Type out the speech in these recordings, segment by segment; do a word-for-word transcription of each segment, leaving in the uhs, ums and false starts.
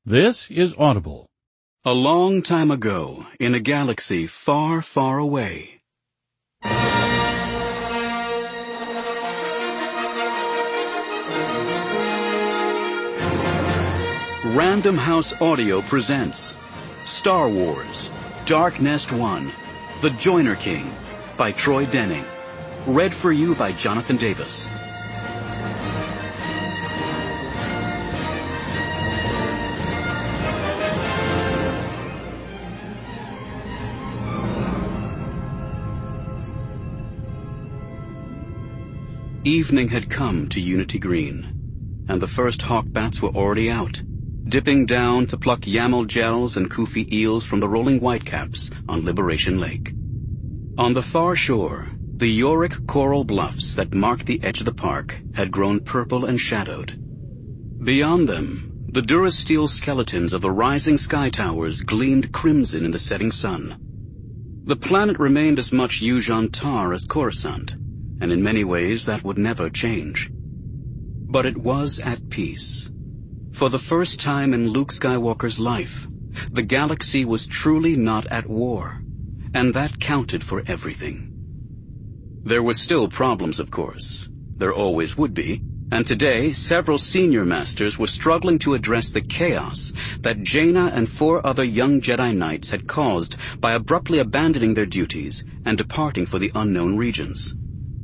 This is Audible. A long time ago, in a galaxy far, far away. Random House Audio presents Star Wars, Dark Nest One, The Joiner King, by Troy Denning. Read for you by Jonathan Davis. Evening had come to Unity Green, and the first hawk bats were already out, dipping down to pluck Yaml gels and Kufi eels from the rolling whitecaps on Liberation Lake. On the far shore, the Yorick coral bluffs that marked the edge of the park had grown purple and shadowed. Beyond them, the Durasteel skeletons of the rising sky towers gleamed crimson in the setting sun. The planet remained as much Yuuzhan Tar as Coruscant, and in many ways that would never change. But it was at peace. For the first time in Luke Skywalker's life, the galaxy was truly not at war, and that counted for everything. There were still problems, of course. There always would be, and today several senior masters were struggling to address the chaos that Jaina and four other young Jedi Knights had caused by abruptly abandoning their duties and departing for the unknown regions.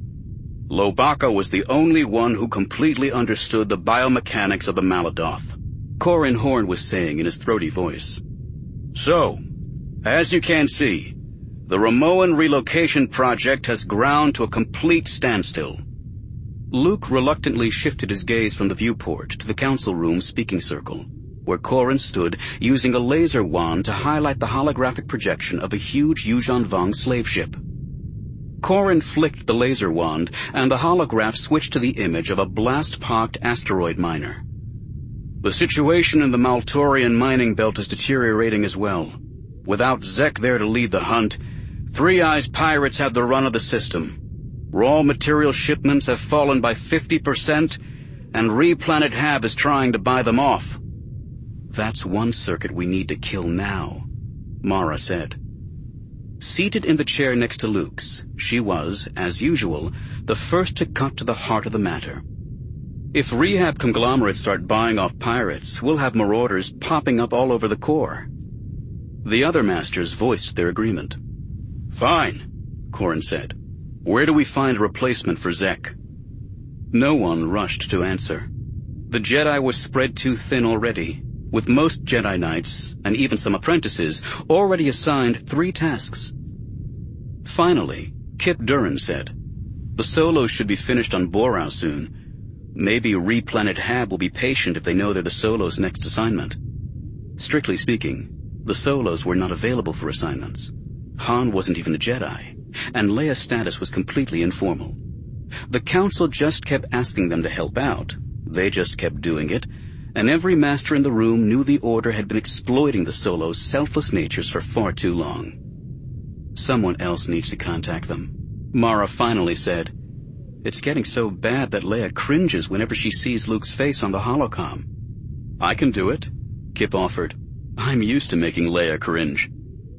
Lobaka was the only one who completely understood the biomechanics of the Maladoth, Corran Horn was saying in his throaty voice. So, as you can see, the Ramoan relocation project has ground to a complete standstill. Luke reluctantly shifted his gaze from the viewport to the council room speaking circle, where Corran stood using a laser wand to highlight the holographic projection of a huge Yuuzhan Vong slave ship. Corran flicked the laser wand, and the holograph switched to the image of a blast-pocked asteroid miner. The situation in the Maltorian mining belt is deteriorating as well. Without Zek there to lead the hunt, Three Eyes pirates have the run of the system. Raw material shipments have fallen by fifty percent, and Replanet Hab is trying to buy them off. That's one circuit we need to kill now, Mara said. Seated in the chair next to Luke's, she was, as usual, the first to cut to the heart of the matter. If rehab conglomerates start buying off pirates, we'll have marauders popping up all over the core. The other masters voiced their agreement. Fine, Corran said. Where do we find a replacement for Zek? No one rushed to answer. The Jedi was spread too thin already, with most Jedi Knights, and even some apprentices, already assigned three tasks. Finally, Kip Duran said, The Solos should be finished on Borau soon. Maybe Replanet Hab will be patient if they know they're the Solos' next assignment. Strictly speaking, the Solos were not available for assignments. Han wasn't even a Jedi, and Leia's status was completely informal. The Council just kept asking them to help out. They just kept doing it, and every master in the room knew the Order had been exploiting the Solos' selfless natures for far too long. Someone else needs to contact them, Mara finally said. It's getting so bad that Leia cringes whenever she sees Luke's face on the holocom. I can do it, Kip offered. I'm used to making Leia cringe.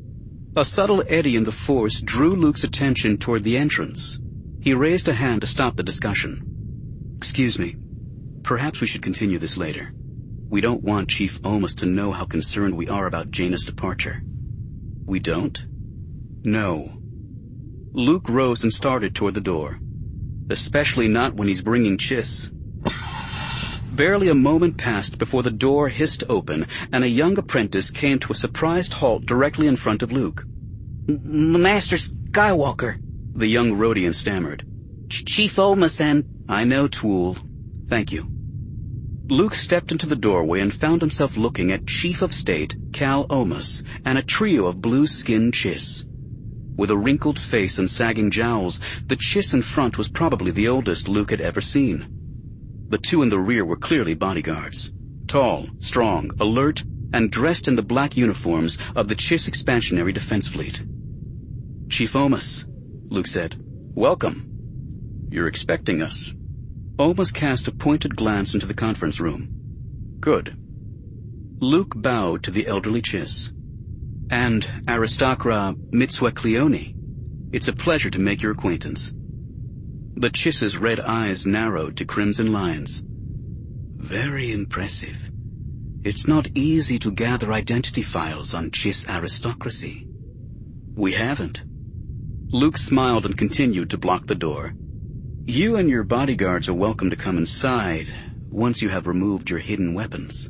A subtle eddy in the Force drew Luke's attention toward the entrance. He raised a hand to stop the discussion. Excuse me. Perhaps we should continue this later. We don't want Chief Omas to know how concerned we are about Jaina's departure. We don't? No. Luke rose and started toward the door. Especially not when he's bringing Chiss. Barely a moment passed before the door hissed open, and a young apprentice came to a surprised halt directly in front of Luke. Master Skywalker, the young Rodian stammered. Chief Omas and... I know, Twool. Thank you. Luke stepped into the doorway and found himself looking at Chief of State Cal Omas and a trio of blue-skinned Chiss. With a wrinkled face and sagging jowls, the Chiss in front was probably the oldest Luke had ever seen. The two in the rear were clearly bodyguards, tall, strong, alert, and dressed in the black uniforms of the Chiss Expansionary Defense Fleet. Chief Omas, Luke said, welcome. You're expecting us. Omas cast a pointed glance into the conference room. Good. Luke bowed to the elderly Chiss. And Aristocra Mitswecleone. It's a pleasure to make your acquaintance. The Chiss's red eyes narrowed to crimson lines. Very impressive. It's not easy to gather identity files on Chiss aristocracy. We haven't. Luke smiled and continued to block the door. You and your bodyguards are welcome to come inside once you have removed your hidden weapons.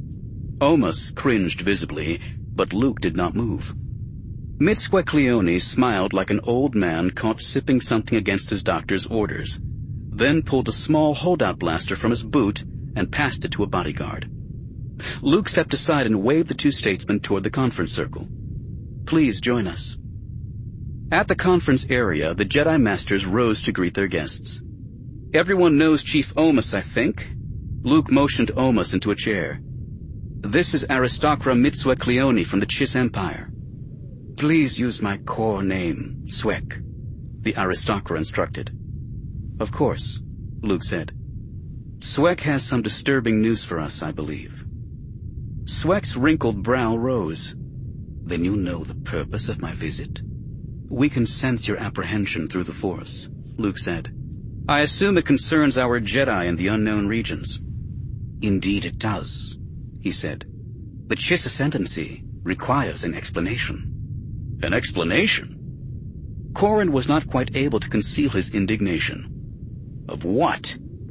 Omas cringed visibly, but Luke did not move. Mitswecleone smiled like an old man caught sipping something against his doctor's orders, then pulled a small holdout blaster from his boot and passed it to a bodyguard. Luke stepped aside and waved the two statesmen toward the conference circle. Please join us. At the conference area, the Jedi Masters rose to greet their guests. Everyone knows Chief Omas, I think? Luke motioned Omas into a chair. This is Aristocra Mitswecleone from the Chiss Empire. Please use my core name, Swek, the Aristocra instructed. Of course, Luke said. Swek has some disturbing news for us, I believe. Swek's wrinkled brow rose. Then you know the purpose of my visit? We can sense your apprehension through the Force, Luke said. I assume it concerns our Jedi in the unknown regions. Indeed it does, he said. The Chiss ascendancy requires an explanation. An explanation? Corran was not quite able to conceal his indignation. Of what?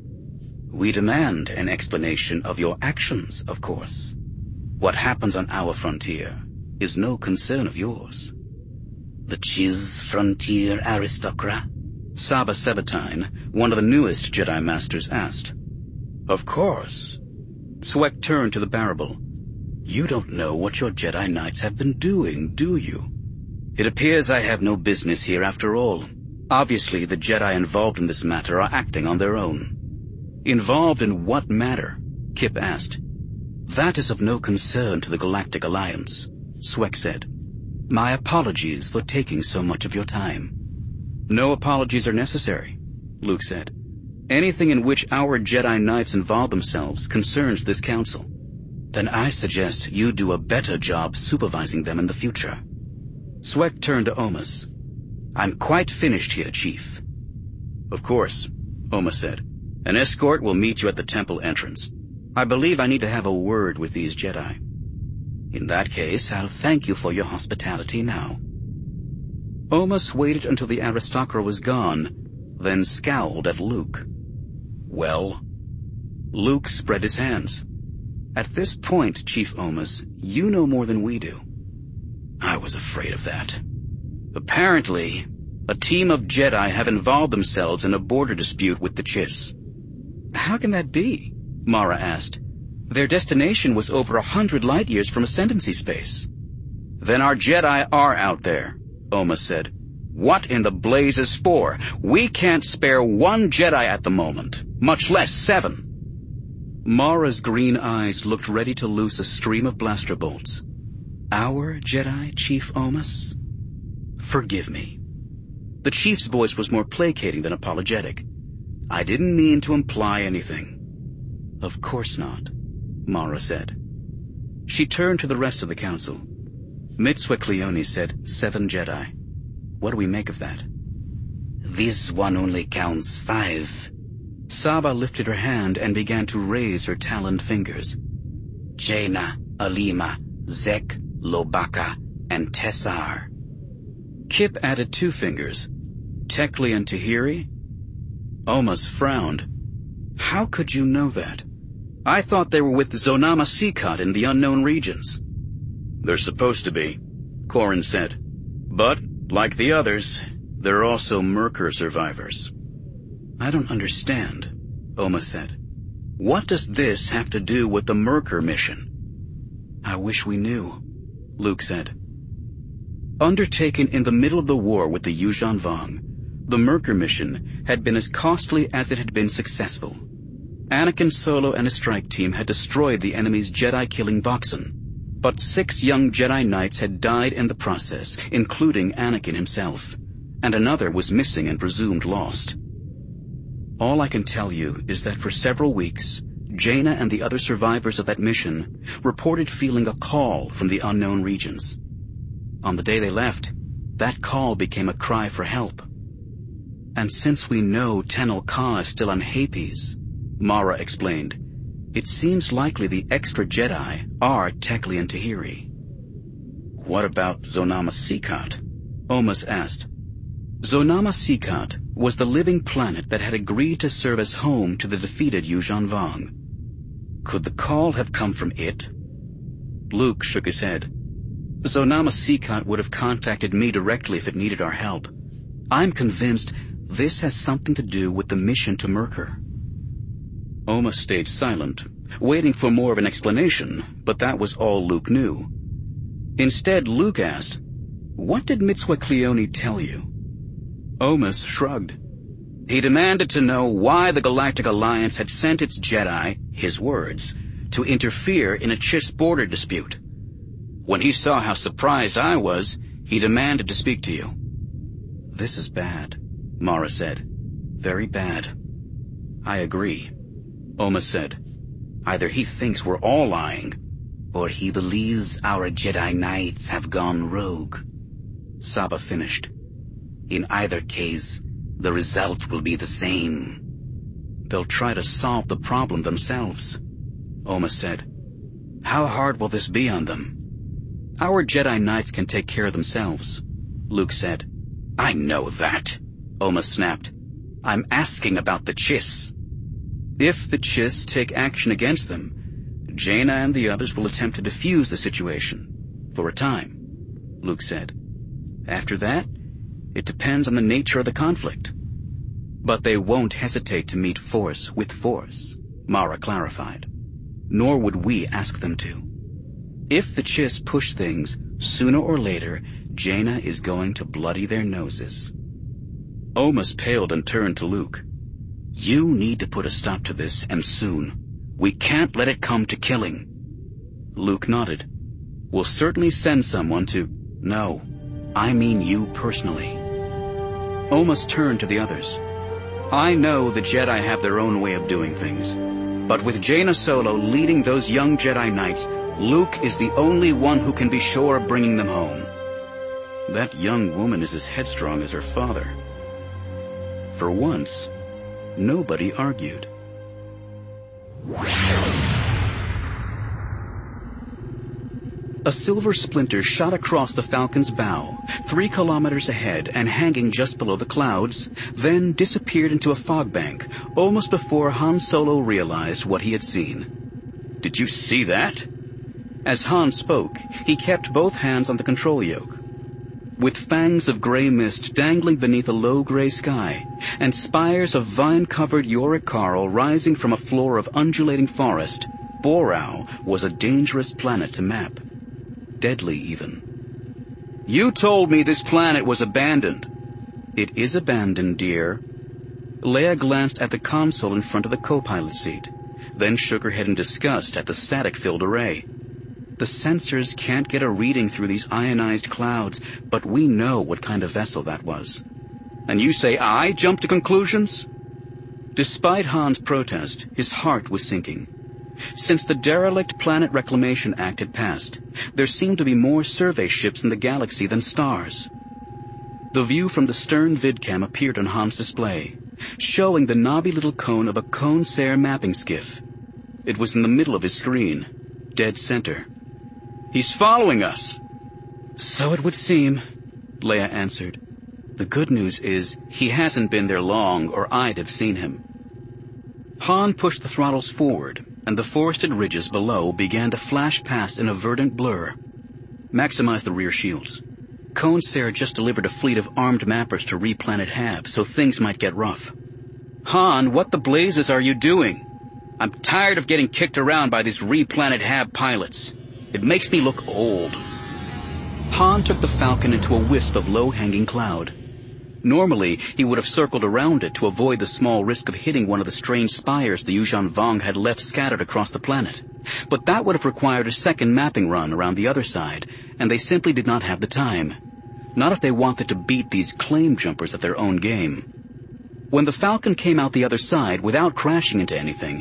We demand an explanation of your actions, of course. What happens on our frontier is no concern of yours. The Chiss frontier aristocrat? Saba Sabatine, one of the newest Jedi Masters, asked. Of course. Swek turned to the Barrable. You don't know what your Jedi Knights have been doing, do you? It appears I have no business here after all. Obviously, the Jedi involved in this matter are acting on their own. Involved in what matter? Kip asked. That is of no concern to the Galactic Alliance, Swek said. My apologies for taking so much of your time. No apologies are necessary, Luke said. Anything in which our Jedi Knights involve themselves concerns this council. Then I suggest you do a better job supervising them in the future. Swek turned to Omas. I'm quite finished here, Chief. Of course, Omas said. An escort will meet you at the temple entrance. I believe I need to have a word with these Jedi. In that case, I'll thank you for your hospitality now. Omas waited until the Aristocra was gone, then scowled at Luke. Well? Luke spread his hands. At this point, Chief Omas, you know more than we do. I was afraid of that. Apparently, a team of Jedi have involved themselves in a border dispute with the Chiss. How can that be? Mara asked. Their destination was over a hundred light years from Ascendancy space. Then our Jedi are out there, Omas said. What in the blazes for? We can't spare one Jedi at the moment, much less seven. Mara's green eyes looked ready to loose a stream of blaster bolts. Our Jedi, Chief Omas? Forgive me. The Chief's voice was more placating than apologetic. I didn't mean to imply anything. Of course not, Mara said. She turned to the rest of the council. Mitswecleone said seven Jedi. What do we make of that? This one only counts five. Saba lifted her hand and began to raise her taloned fingers. Jaina, Alima, Zek, Lobaka, and Tessar. Kip added two fingers. Tekli and Tahiri? Omas frowned. How could you know that? I thought they were with Zonama Seacot in the unknown regions. They're supposed to be, Corran said. But, like the others, they're also Myrkr survivors. I don't understand, Omas said. What does this have to do with the Myrkr mission? I wish we knew, Luke said. Undertaken in the middle of the war with the Yuuzhan Vong, the Myrkr mission had been as costly as it had been successful. Anakin Solo and his strike team had destroyed the enemy's Jedi-killing Voxen, but six young Jedi Knights had died in the process, including Anakin himself, and another was missing and presumed lost. All I can tell you is that for several weeks, Jaina and the other survivors of that mission reported feeling a call from the unknown regions. On the day they left, that call became a cry for help. And since we know Tenel Ka is still on Hapes, Mara explained, it seems likely the extra Jedi are Tekli and Tahiri. What about Zonama Sikat? Omas asked. Zonama Sikat was the living planet that had agreed to serve as home to the defeated Yuuzhan Vong. Could the call have come from it? Luke shook his head. Zonama Sikat would have contacted me directly if it needed our help. I'm convinced this has something to do with the mission to Myrkr. Omas stayed silent, waiting for more of an explanation, but that was all Luke knew. Instead, Luke asked, "What did Mitzwa Cleone tell you?" Omas shrugged. He demanded to know why the Galactic Alliance had sent its Jedi, his words, to interfere in a Chiss border dispute. When he saw how surprised I was, he demanded to speak to you. "This is bad," Mara said. "Very bad." "I agree," Omas said. "Either he thinks we're all lying, or he believes our Jedi Knights have gone rogue," Saba finished. "In either case, the result will be the same." "They'll try to solve the problem themselves," Omas said. "How hard will this be on them?" "Our Jedi Knights can take care of themselves," Luke said. "I know that," Omas snapped. "I'm asking about the Chiss." "If the Chiss take action against them, Jaina and the others will attempt to defuse the situation. For a time," Luke said. "After that, it depends on the nature of the conflict." "But they won't hesitate to meet force with force," Mara clarified. "Nor would we ask them to. If the Chiss push things, sooner or later, Jaina is going to bloody their noses." Omas paled and turned to Luke. "You need to put a stop to this, and soon. We can't let it come to killing." Luke nodded. "We'll certainly send someone to—" "No, I mean you personally." Omas turned to the others. "I know the Jedi have their own way of doing things, but with Jaina Solo leading those young Jedi Knights, Luke is the only one who can be sure of bringing them home." That young woman is as headstrong as her father. For once, nobody argued. A silver splinter shot across the Falcon's bow, three kilometers ahead and hanging just below the clouds, then disappeared into a fog bank, almost before Han Solo realized what he had seen. "Did you see that?" As Han spoke, he kept both hands on the control yoke. With fangs of gray mist dangling beneath a low gray sky, and spires of vine-covered Yorick coral rising from a floor of undulating forest, Borau was a dangerous planet to map. Deadly, even. "You told me this planet was abandoned." "It is abandoned, dear." Leia glanced at the console in front of the co-pilot seat, then shook her head in disgust at the static-filled array. "The sensors can't get a reading through these ionized clouds, but we know what kind of vessel that was." "And you say I jumped to conclusions?" Despite Han's protest, his heart was sinking. Since the derelict Planet Reclamation Act had passed, there seemed to be more survey ships in the galaxy than stars. The view from the stern vidcam appeared on Han's display, showing the knobby little cone of a Khonsare mapping skiff. It was in the middle of his screen, dead center. "He's following us." "So it would seem," Leia answered. "The good news is he hasn't been there long, or I'd have seen him." Han pushed the throttles forward, and the forested ridges below began to flash past in a verdant blur. "Maximize the rear shields. Khonsare just delivered a fleet of armed mappers to replanet Hab, so things might get rough." "Han, what the blazes are you doing? I'm tired of getting kicked around by these replanet Hab pilots. It makes me look old." Han took the Falcon into a wisp of low-hanging cloud. Normally, he would have circled around it to avoid the small risk of hitting one of the strange spires the Yuuzhan Vong had left scattered across the planet. But that would have required a second mapping run around the other side, and they simply did not have the time. Not if they wanted to beat these claim jumpers at their own game. When the Falcon came out the other side without crashing into anything,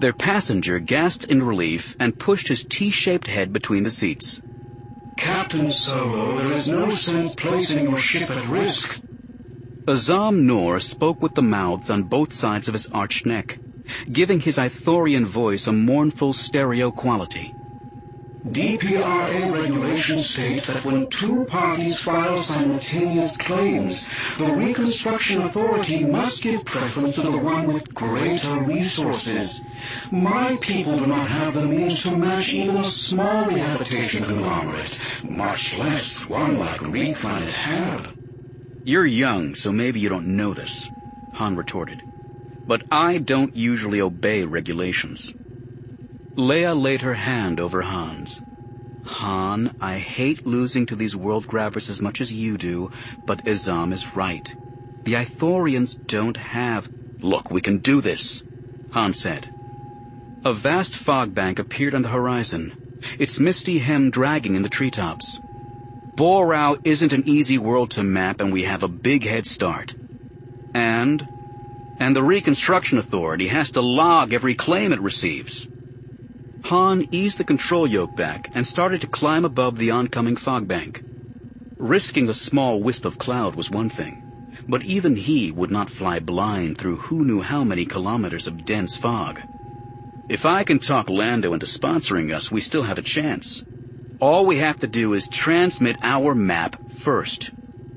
Their passenger gasped in relief and pushed his T-shaped head between the seats. Captain Solo, there is no sense placing your ship at risk. Azam Nor spoke with the mouths on both sides of his arched neck, giving his Ithorian voice a mournful stereo quality. D P R A regulations state that when two parties file simultaneous claims, the Reconstruction Authority must give preference to the one with greater resources. My people do not have the means to match even a small rehabilitation conglomerate, much less one like Replanet Hab. You're young, so maybe you don't know this, Han retorted. But I don't usually obey regulations. Leia laid her hand over Han's. Han, I hate losing to these world grabbers as much as you do, but Azam is right. The Ithorians don't have... Look, we can do this, Han said. A vast fog bank appeared on the horizon, its misty hem dragging in the treetops. Borau isn't an easy world to map, and we have a big head start. And... And the Reconstruction Authority has to log every claim it receives. Han eased the control yoke back and started to climb above the oncoming fog bank. Risking a small wisp of cloud was one thing, but even he would not fly blind through who knew how many kilometers of dense fog. If I can talk Lando into sponsoring us, we still have a chance. All we have to do is transmit our map first.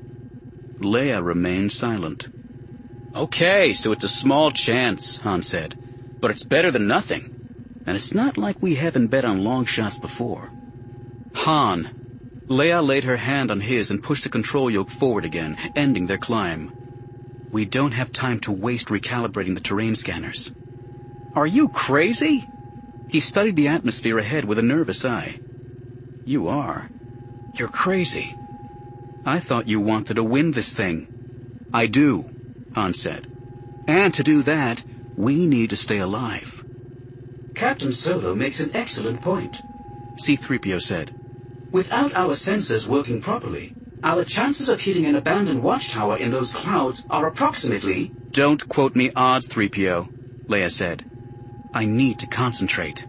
Leia remained silent. Okay, so it's a small chance, Han said, but it's better than nothing. And it's not like we haven't bet on long shots before. Han. Leia laid her hand on his and pushed the control yoke forward again, ending their climb. We don't have time to waste recalibrating the terrain scanners. Are you crazy? He studied the atmosphere ahead with a nervous eye. You are. You're crazy. I thought you wanted to win this thing. I do, Han said. And to do that, we need to stay alive. Captain Solo makes an excellent point, C three P O said. Without our sensors working properly, our chances of hitting an abandoned watchtower in those clouds are approximately... Don't quote me odds, three P O, Leia said. I need to concentrate.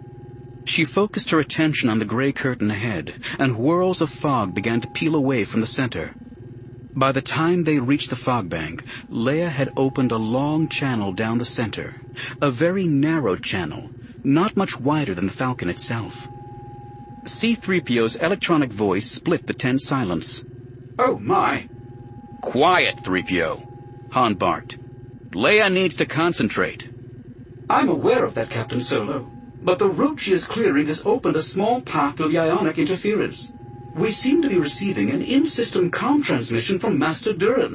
She focused her attention on the gray curtain ahead, and whirls of fog began to peel away from the center. By the time they reached the fog bank, Leia had opened a long channel down the center, a very narrow channel, not much wider than the Falcon itself. C three P O's electronic voice split the tense silence. Oh, my. Quiet, three P O, Han barked. Leia needs to concentrate. I'm aware of that, Captain Solo, but the route she is clearing has opened a small path to the ionic interference. We seem to be receiving an in-system comm transmission from Master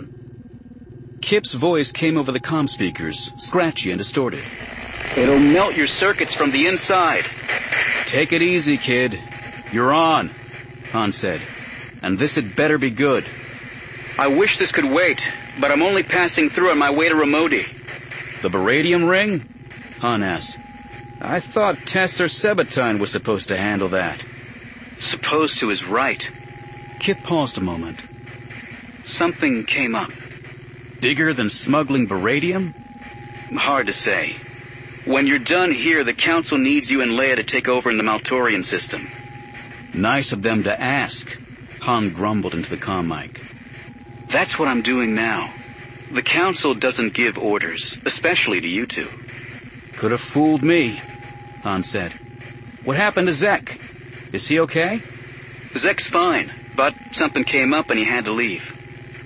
Duran. Kip's voice came over the comm speakers, scratchy and distorted. It'll melt your circuits from the inside. Take it easy, kid. You're on, Han said. And this had better be good. I wish this could wait, but I'm only passing through on my way to Ramodi. The Baradium ring? Han asked. I thought Tesser Sebatine was supposed to handle that. Supposed to is right. Kip paused a moment. Something came up. Bigger than smuggling Baradium? Hard to say. When you're done here, the Council needs you and Leia to take over in the Maltorian system. Nice of them to ask, Han grumbled into the comm mic. That's what I'm doing now. The Council doesn't give orders, especially to you two. Could have fooled me, Han said. What happened to Zek? Is he okay? Zek's fine, but something came up and he had to leave.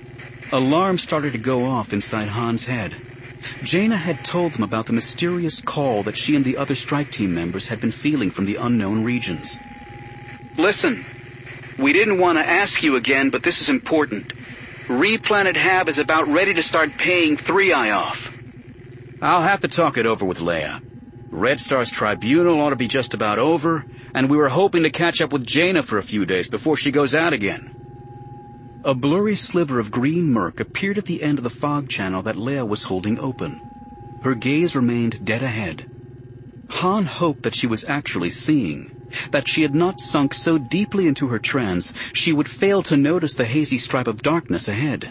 Alarms started to go off inside Han's head. Jaina had told them about the mysterious call that she and the other strike team members had been feeling from the unknown regions. Listen, we didn't want to ask you again, but this is important. Replanet Hab is about ready to start paying three I off. I'll have to talk it over with Leia. Red Star's tribunal ought to be just about over, and we were hoping to catch up with Jaina for a few days before she goes out again. A blurry sliver of green murk appeared at the end of the fog channel that Leia was holding open. Her gaze remained dead ahead. Han hoped that she was actually seeing, that she had not sunk so deeply into her trance she would fail to notice the hazy stripe of darkness ahead.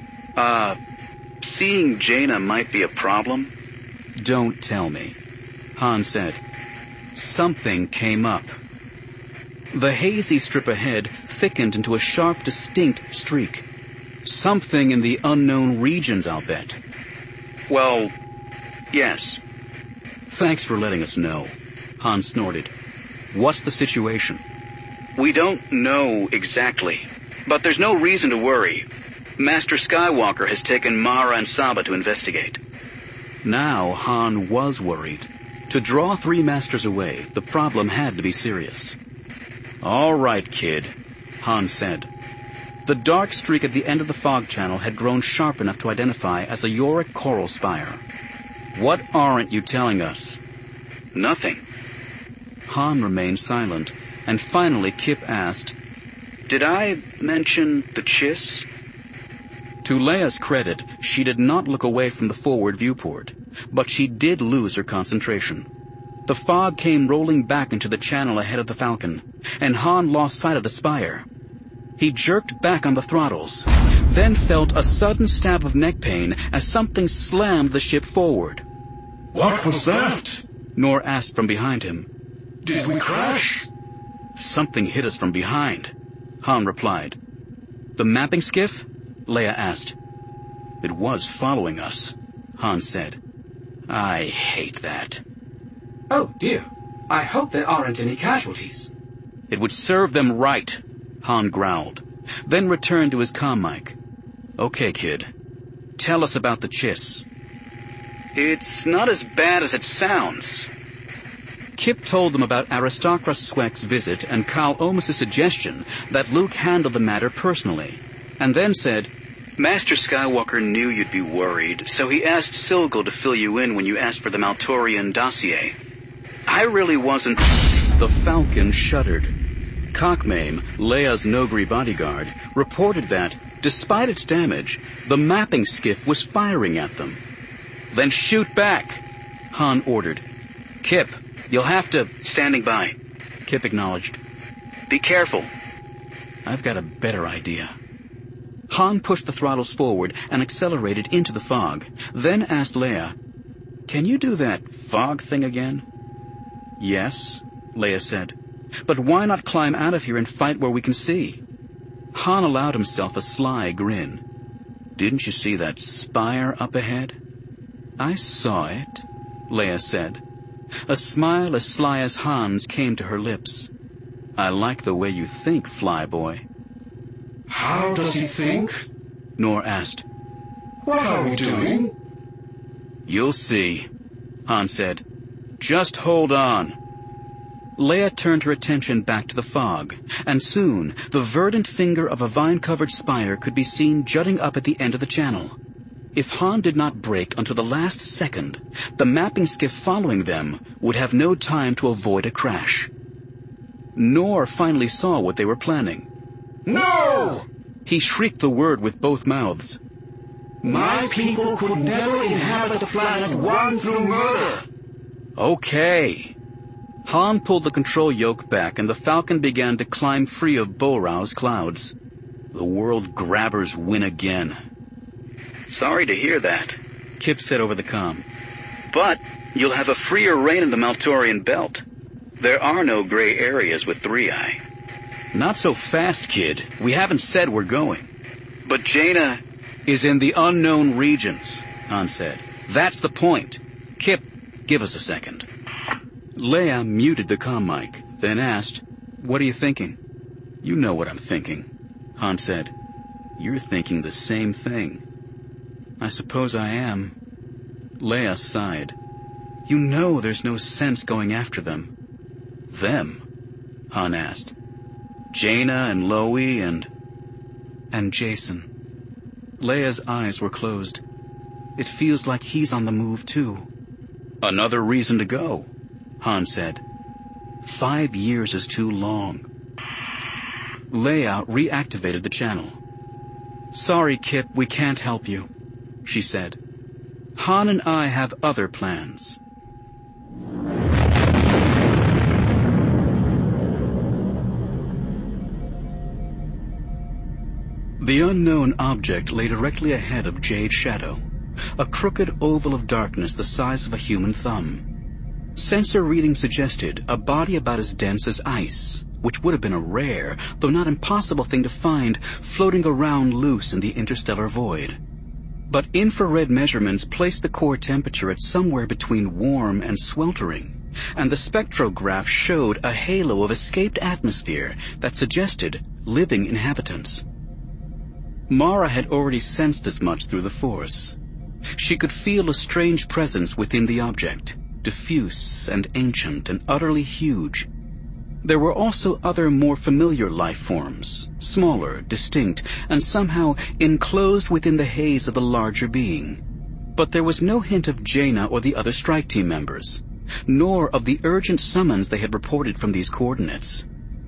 Uh, seeing Jaina might be a problem? Don't tell me. Han said. Something came up. The hazy strip ahead thickened into a sharp, distinct streak. Something in the unknown regions, I'll bet. Well, yes. Thanks for letting us know, Han snorted. What's the situation? We don't know exactly, but there's no reason to worry. Master Skywalker has taken Mara and Saba to investigate. Now Han was worried. To draw three masters away, the problem had to be serious. All right, kid, Han said. The dark streak at the end of the fog channel had grown sharp enough to identify as a Yorick coral spire. What aren't you telling us? Nothing. Han remained silent, and finally Kip asked, Did I mention the Chiss? To Leia's credit, she did not look away from the forward viewport, but she did lose her concentration. The fog came rolling back into the channel ahead of the Falcon, and Han lost sight of the spire. He jerked back on the throttles, then felt a sudden stab of neck pain as something slammed the ship forward. What was that? Nor asked from behind him. Did we crash? Something hit us from behind, Han replied. The mapping skiff? Leia asked. It was following us, Han said. I hate that. Oh, dear. I hope there aren't any casualties. It would serve them right, Han growled, then returned to his comm mic. Okay, kid. Tell us about the Chiss. It's not as bad as it sounds. Kip told them about Aristocra Swek's visit and Kal Omus' suggestion that Luke handle the matter personally, and then said, Master Skywalker knew you'd be worried, so he asked Silgal to fill you in when you asked for the Maltorian dossier. I really wasn't... The Falcon shuddered. Cockmame, Leia's Nogri bodyguard, reported that, despite its damage, the mapping skiff was firing at them. Then shoot back, Han ordered. Kip, you'll have to... Standing by. Kip acknowledged. Be careful. I've got a better idea. Han pushed the throttles forward and accelerated into the fog, then asked Leia, Can you do that fog thing again? Yes, Leia said. But why not climb out of here and fight where we can see? Han allowed himself a sly grin. Didn't you see that spire up ahead? I saw it, Leia said. A smile as sly as Han's came to her lips. I like the way you think, flyboy. How does he think? Nor asked. What are we doing? You'll see, Han said. Just hold on. Leia turned her attention back to the fog, and soon the verdant finger of a vine-covered spire could be seen jutting up at the end of the channel. If Han did not brake until the last second, the mapping skiff following them would have no time to avoid a crash. Nor finally saw what they were planning. No! He shrieked the word with both mouths. My people could never inhabit the planet won through murder. Okay. Han pulled the control yoke back and the Falcon began to climb free of Bo-Rao's clouds. The world grabbers win again. Sorry to hear that, Kip said over the comm. But you'll have a freer reign in the Maltorian belt. There are no gray areas with Three-Eye. Not so fast, kid. We haven't said we're going. But Jaina is in the unknown regions, Han said. That's the point. Kip, give us a second. Leia muted the comm mic, then asked, What are you thinking? You know what I'm thinking, Han said. You're thinking the same thing. I suppose I am. Leia sighed. You know there's no sense going after them. Them? Han asked. Jaina and Loie and... and Jacen. Leia's eyes were closed. It feels like he's on the move too. Another reason to go, Han said. Five years is too long. Leia reactivated the channel. Sorry, Kip, we can't help you, she said. Han and I have other plans. The unknown object lay directly ahead of Jade Shadow, a crooked oval of darkness the size of a human thumb. Sensor reading suggested a body about as dense as ice, which would have been a rare, though not impossible thing to find, floating around loose in the interstellar void. But infrared measurements placed the core temperature at somewhere between warm and sweltering, and the spectrograph showed a halo of escaped atmosphere that suggested living inhabitants. Mara had already sensed as much through the Force. She could feel a strange presence within the object, diffuse and ancient and utterly huge. There were also other more familiar life forms, smaller, distinct, and somehow enclosed within the haze of a larger being. But there was no hint of Jaina or the other strike team members, nor of the urgent summons they had reported from these coordinates.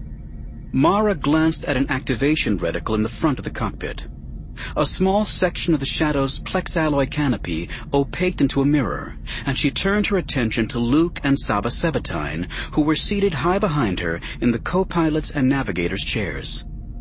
Mara glanced at an activation reticle in the front of the cockpit. A small section of the Shadow's plex-alloy canopy opaqued into a mirror, and she turned her attention to Luke and Saba Sabatine, who were seated high behind her in the co-pilot's and navigator's chairs.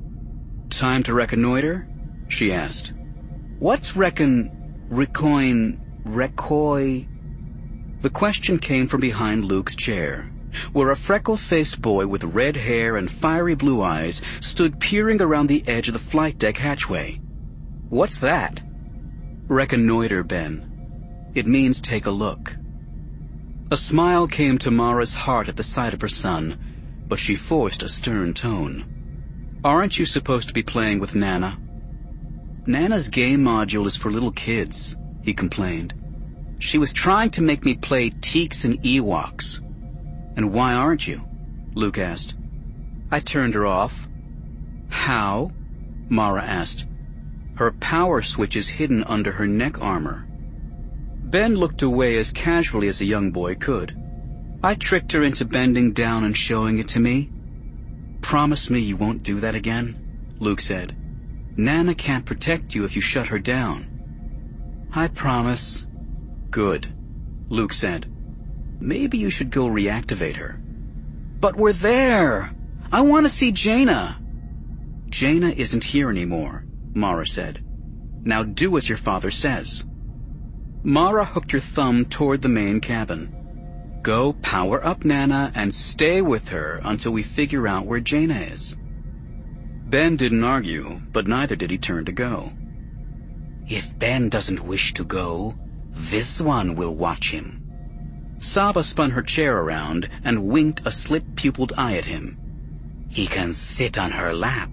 "Time to reconnoiter?" she asked. "What's recon... recoin... recoy..." The question came from behind Luke's chair, where a freckle-faced boy with red hair and fiery blue eyes stood peering around the edge of the flight deck hatchway. "What's that?" "Reconnoiter, Ben. It means take a look." A smile came to Mara's heart at the sight of her son, but she forced a stern tone. "Aren't you supposed to be playing with Nana?" "Nana's game module is for little kids," he complained. "She was trying to make me play Teeks and Ewoks." "And why aren't you?" Luke asked. "I turned her off." "How?" Mara asked. "Her power switch is hidden under her neck armor." Ben looked away as casually as a young boy could. "I tricked her into bending down and showing it to me." "Promise me you won't do that again," Luke said. "Nana can't protect you if you shut her down." "I promise." "Good," Luke said. "Maybe you should go reactivate her." "But we're there! I want to see Jaina!" "Jaina isn't here anymore," Mara said. "Now do as your father says." Mara hooked her thumb toward the main cabin. "Go power up Nana and stay with her until we figure out where Jaina is." Ben didn't argue, but neither did he turn to go. "If Ben doesn't wish to go, this one will watch him." Saba spun her chair around and winked a slit-pupiled eye at him. "He can sit on her lap."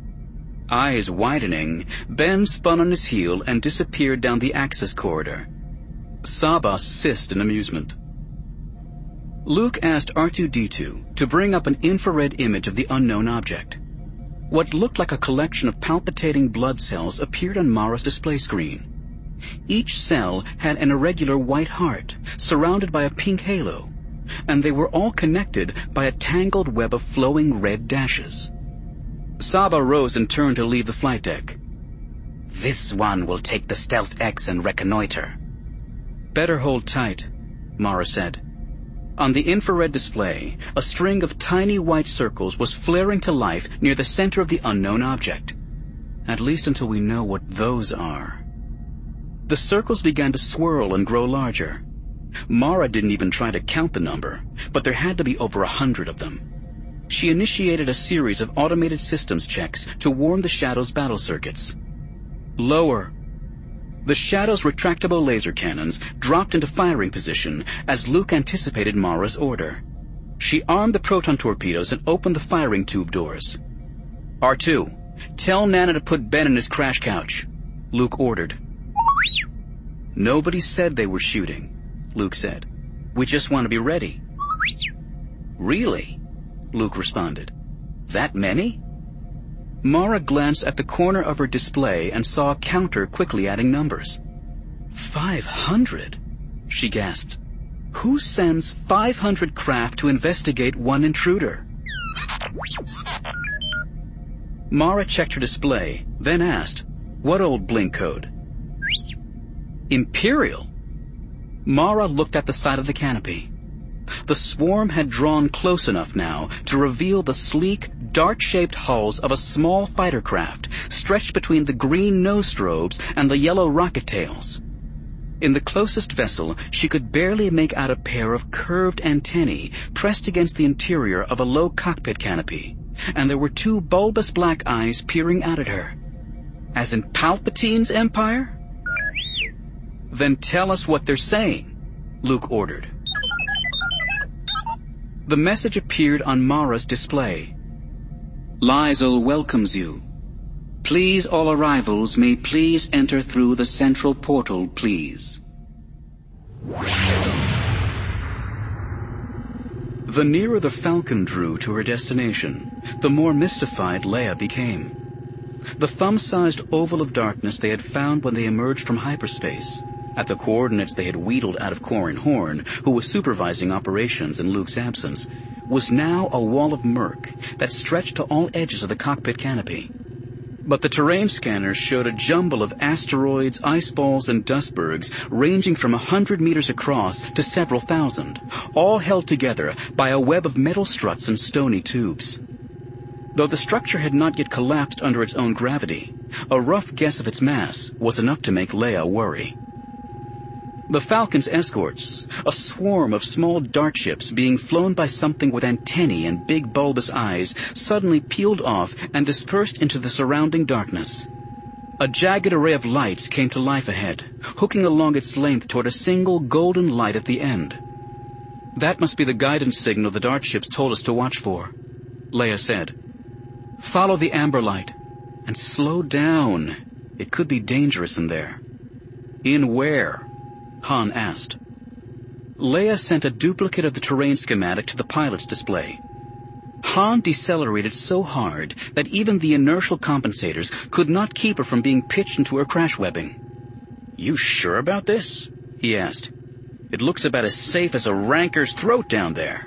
Eyes widening, Ben spun on his heel and disappeared down the access corridor. Saba hissed in amusement. Luke asked R two D two to bring up an infrared image of the unknown object. What looked like a collection of palpitating blood cells appeared on Mara's display screen. Each cell had an irregular white heart, surrounded by a pink halo, and they were all connected by a tangled web of flowing red dashes. Saba rose and turned to leave the flight deck. "This one will take the Stealth X and reconnoiter." "Better hold tight," Mara said. On the infrared display, a string of tiny white circles was flaring to life near the center of the unknown object. "At least until we know what those are." The circles began to swirl and grow larger. Mara didn't even try to count the number, but there had to be over a hundred of them. She initiated a series of automated systems checks to warm the Shadow's battle circuits. "Lower." The Shadow's retractable laser cannons dropped into firing position as Luke anticipated Mara's order. She armed the proton torpedoes and opened the firing tube doors. R two, tell Nana to put Ben in his crash couch," Luke ordered. "Nobody said they were shooting," Luke said. "We just want to be ready." "Really?" Luke responded. "That many?" Mara glanced at the corner of her display and saw a counter quickly adding numbers. Five hundred, she gasped. "Who sends five hundred craft to investigate one intruder?" Mara checked her display, then asked, "What old blink code?" "Imperial." Mara looked at the side of the canopy. The swarm had drawn close enough now to reveal the sleek, dart-shaped hulls of a small fighter craft stretched between the green nose strobes and the yellow rocket tails. In the closest vessel, she could barely make out a pair of curved antennae pressed against the interior of a low cockpit canopy, and there were two bulbous black eyes peering out at her. As in Palpatine's empire? Then tell us what they're saying, Luke ordered. The message appeared on Mara's display. Lyzel welcomes you. Please, all arrivals may please enter through the central portal, please. The nearer the Falcon drew to her destination, the more mystified Leia became. The thumb-sized oval of darkness they had found when they emerged from hyperspace, at the coordinates they had wheedled out of Corran Horn, who was supervising operations in Luke's absence, was now a wall of murk that stretched to all edges of the cockpit canopy. But the terrain scanners showed a jumble of asteroids, ice balls, and dustbergs ranging from a hundred meters across to several thousand, all held together by a web of metal struts and stony tubes. Though the structure had not yet collapsed under its own gravity, a rough guess of its mass was enough to make Leia worry. The Falcon's escorts, a swarm of small dart ships being flown by something with antennae and big bulbous eyes, suddenly peeled off and dispersed into the surrounding darkness. A jagged array of lights came to life ahead, hooking along its length toward a single golden light at the end. That must be the guidance signal the dart ships told us to watch for, Leia said. Follow the amber light, and slow down. It could be dangerous in there. In where? Han asked. Leia sent a duplicate of the terrain schematic to the pilot's display. Han decelerated so hard that even the inertial compensators could not keep her from being pitched into her crash webbing. You sure about this? He asked. It looks about as safe as a ranker's throat down there.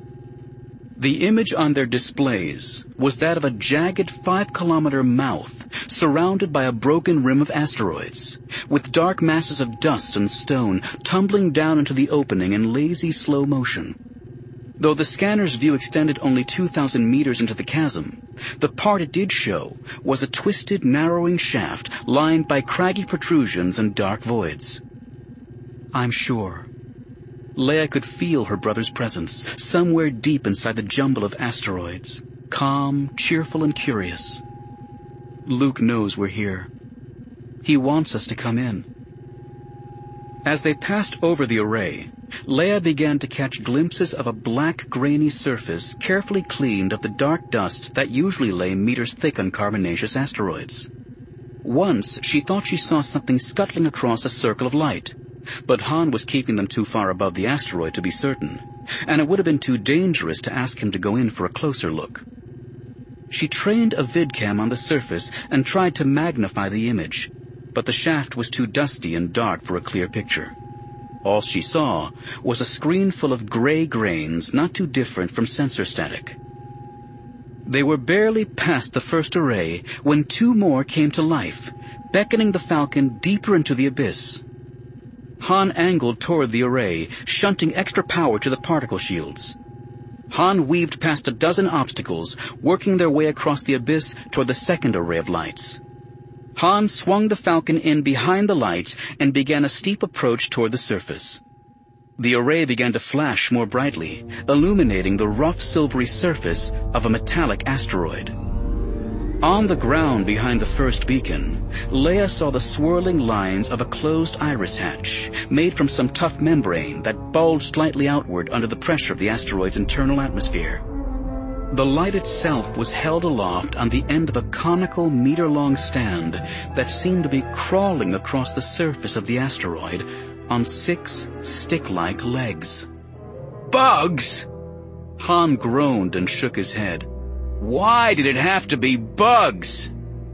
The image on their displays was that of a jagged five-kilometer mouth surrounded by a broken rim of asteroids, with dark masses of dust and stone tumbling down into the opening in lazy slow motion. Though the scanner's view extended only two thousand meters into the chasm, the part it did show was a twisted, narrowing shaft lined by craggy protrusions and dark voids. I'm sure. Leia could feel her brother's presence somewhere deep inside the jumble of asteroids, calm, cheerful, and curious. Luke knows we're here. He wants us to come in. As they passed over the array, Leia began to catch glimpses of a black, grainy surface carefully cleaned of the dark dust that usually lay meters thick on carbonaceous asteroids. Once she thought she saw something scuttling across a circle of light, but Han was keeping them too far above the asteroid to be certain, and it would have been too dangerous to ask him to go in for a closer look. She trained a vidcam on the surface and tried to magnify the image, but the shaft was too dusty and dark for a clear picture. All she saw was a screen full of gray grains not too different from sensor static. They were barely past the first array when two more came to life, beckoning the Falcon deeper into the abyss. Han angled toward the array, shunting extra power to the particle shields. Han weaved past a dozen obstacles, working their way across the abyss toward the second array of lights. Han swung the Falcon in behind the lights and began a steep approach toward the surface. The array began to flash more brightly, illuminating the rough silvery surface of a metallic asteroid. On the ground behind the first beacon, Leia saw the swirling lines of a closed iris hatch, made from some tough membrane that bulged slightly outward under the pressure of the asteroid's internal atmosphere. The light itself was held aloft on the end of a conical meter-long stand that seemed to be crawling across the surface of the asteroid on six stick-like legs. Bugs! Han groaned and shook his head. Why did it have to be bugs?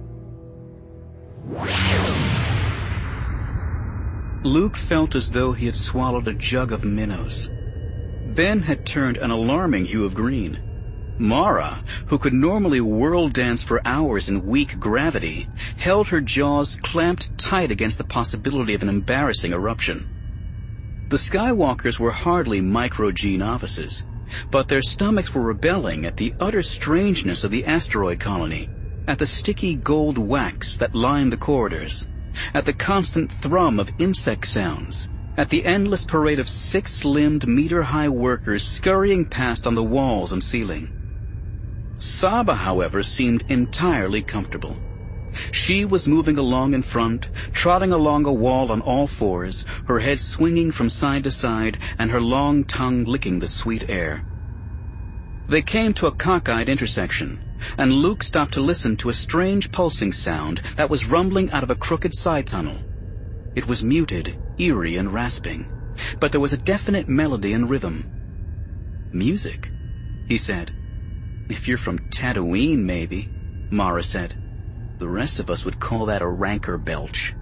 Luke felt as though he had swallowed a jug of minnows. Ben had turned an alarming hue of green. Mara, who could normally whirl dance for hours in weak gravity, held her jaws clamped tight against the possibility of an embarrassing eruption. The Skywalkers were hardly micro-G novices, but their stomachs were rebelling at the utter strangeness of the asteroid colony, at the sticky gold wax that lined the corridors, at the constant thrum of insect sounds, at the endless parade of six-limbed, meter-high workers scurrying past on the walls and ceiling. Saba, however, seemed entirely comfortable. She was moving along in front, trotting along a wall on all fours, her head swinging from side to side and her long tongue licking the sweet air. They came to a cockeyed intersection, and Luke stopped to listen to a strange pulsing sound that was rumbling out of a crooked side tunnel. It was muted, eerie, and rasping, but there was a definite melody and rhythm. "Music," he said. "If you're from Tatooine, maybe," Mara said. "The rest of us would call that a rancor belch."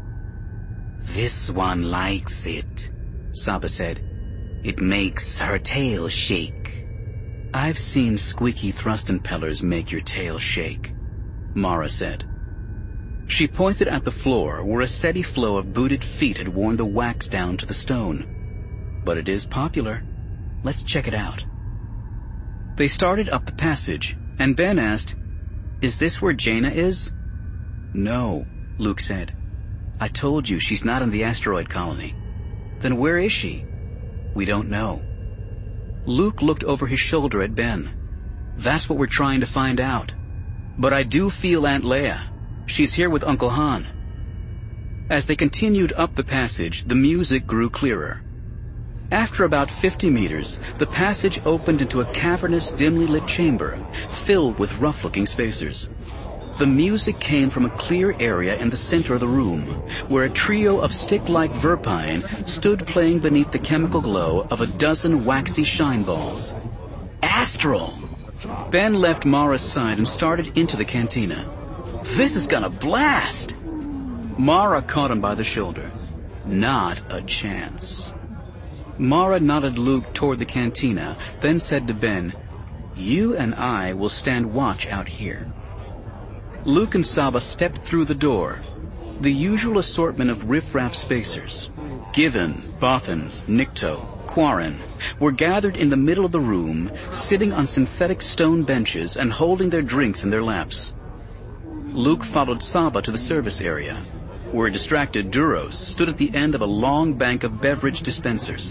"This one likes it," Saba said. "It makes her tail shake." "I've seen squeaky thrust impellers make your tail shake," Mara said. She pointed at the floor where a steady flow of booted feet had worn the wax down to the stone. "But it is popular. Let's check it out." They started up the passage, and Ben asked, "Is this where Jaina is?" "No," Luke said. "I told you she's not in the asteroid colony." "Then where is she?" "We don't know." Luke looked over his shoulder at Ben. "That's what we're trying to find out. But I do feel Aunt Leia. She's here with Uncle Han." As they continued up the passage, the music grew clearer. After about fifty meters, the passage opened into a cavernous, dimly lit chamber, filled with rough-looking spacers. The music came from a clear area in the center of the room, where a trio of stick-like verpine stood playing beneath the chemical glow of a dozen waxy shine balls. Astral! Ben left Mara's side and started into the cantina. "This is gonna blast!" Mara caught him by the shoulder. "Not a chance." Mara nodded Luke toward the cantina, then said to Ben, "You and I will stand watch out here." Luke and Saba stepped through the door. The usual assortment of riff-raff spacers, Given, Bothans, Nikto, Quarren, were gathered in the middle of the room, sitting on synthetic stone benches and holding their drinks in their laps. Luke followed Saba to the service area, where a distracted Duros stood at the end of a long bank of beverage dispensers.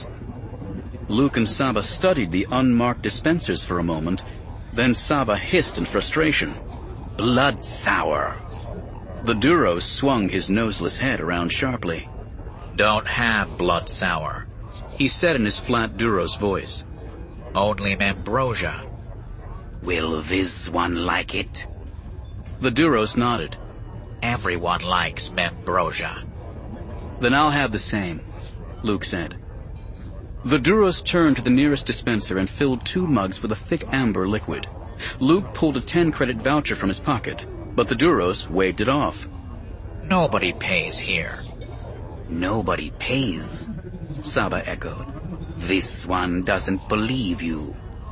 Luke and Saba studied the unmarked dispensers for a moment, then Saba hissed in frustration, "Blood sour." The Duros swung his noseless head around sharply. "Don't have blood sour," he said in his flat Duros voice. "Only Membrosia." "Will this one like it?" The Duros nodded. "Everyone likes Membrosia." "Then I'll have the same," Luke said. The Duros turned to the nearest dispenser and filled two mugs with a thick amber liquid. Luke pulled a ten-credit voucher from his pocket, but the Duros waved it off. "Nobody pays here." "Nobody pays," Saba echoed. "This one doesn't believe you."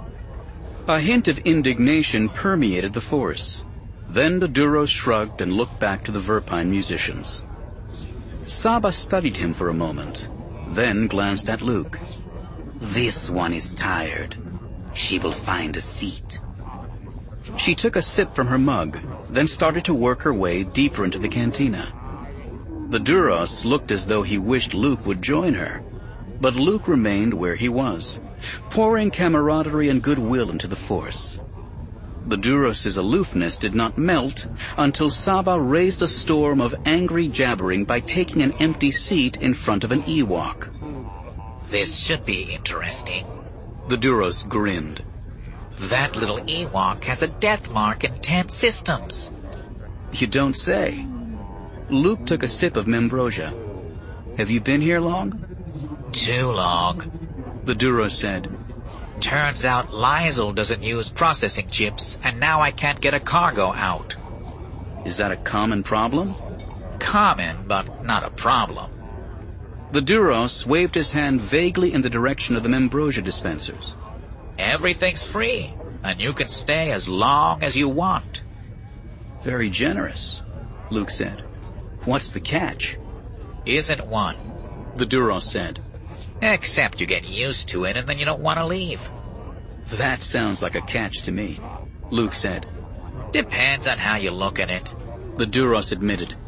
A hint of indignation permeated the force. Then the Duros shrugged and looked back to the Verpine musicians. Saba studied him for a moment, then glanced at Luke. "This one is tired. She will find a seat." She took a sip from her mug, then started to work her way deeper into the cantina. The Duros looked as though he wished Luke would join her, but Luke remained where he was, pouring camaraderie and goodwill into the force. The Duros' aloofness did not melt until Saba raised a storm of angry jabbering by taking an empty seat in front of an Ewok. "This should be interesting." The Duros grinned. "That little Ewok has a death mark in ten systems." "You don't say." Luke took a sip of Membrosia. "Have you been here long?" "Too long," the Duros said. "Turns out Lizel doesn't use processing chips, and now I can't get a cargo out." "Is that a common problem?" "Common, but not a problem." The Duros waved his hand vaguely in the direction of the Membrosia dispensers. "Everything's free, and you can stay as long as you want." "Very generous," Luke said. "What's the catch?" "Isn't one," the Duros said. "Except you get used to it and then you don't want to leave." "That sounds like a catch to me," Luke said. "Depends on how you look at it," the Duros admitted.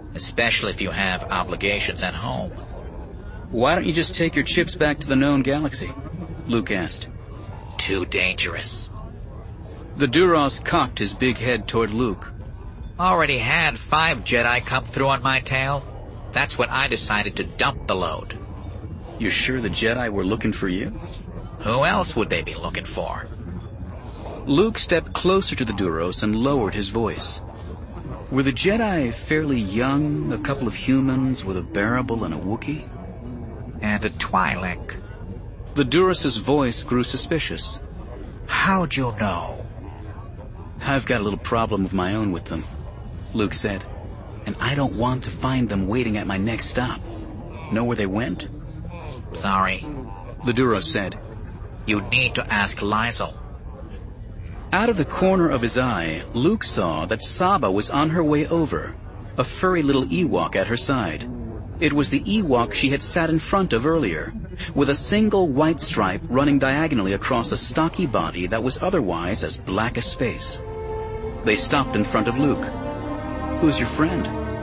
especially if you have obligations at home. Why don't you just take your chips back to the known galaxy? Luke asked. Too dangerous. The Duros cocked his big head toward Luke. Already had five Jedi come through on my tail. That's when I decided to dump the load. You're sure the Jedi were looking for you? Who else would they be looking for? Luke stepped closer to the Duros and lowered his voice. Were the Jedi fairly young, a couple of humans with a Bearable and a Wookiee? And a Twi'lek. The Duros' voice grew suspicious. How'd you know? I've got a little problem of my own with them, Luke said, and I don't want to find them waiting at my next stop. Know where they went? Sorry, the Duros said. You need to ask Lyzel. Out of the corner of his eye, Luke saw that Saba was on her way over, a furry little Ewok at her side. It was the Ewok she had sat in front of earlier, with a single white stripe running diagonally across a stocky body that was otherwise as black as space. They stopped in front of Luke. Who's your friend?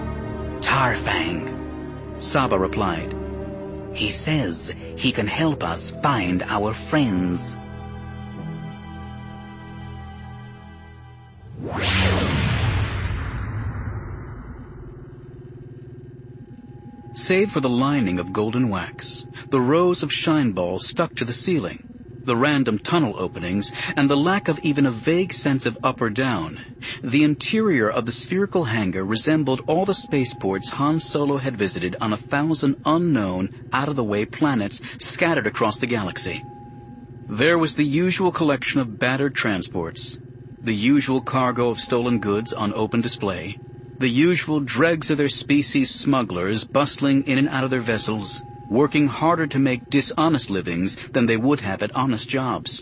Tarfang, Saba replied. He says he can help us find our friends. Save for the lining of golden wax, the rows of shine balls stuck to the ceiling, the random tunnel openings, and the lack of even a vague sense of up or down, the interior of the spherical hangar resembled all the spaceports Han Solo had visited on a thousand unknown, out-of-the-way planets scattered across the galaxy. There was the usual collection of battered transports, the usual cargo of stolen goods on open display, the usual dregs of their species smugglers bustling in and out of their vessels, working harder to make dishonest livings than they would have at honest jobs.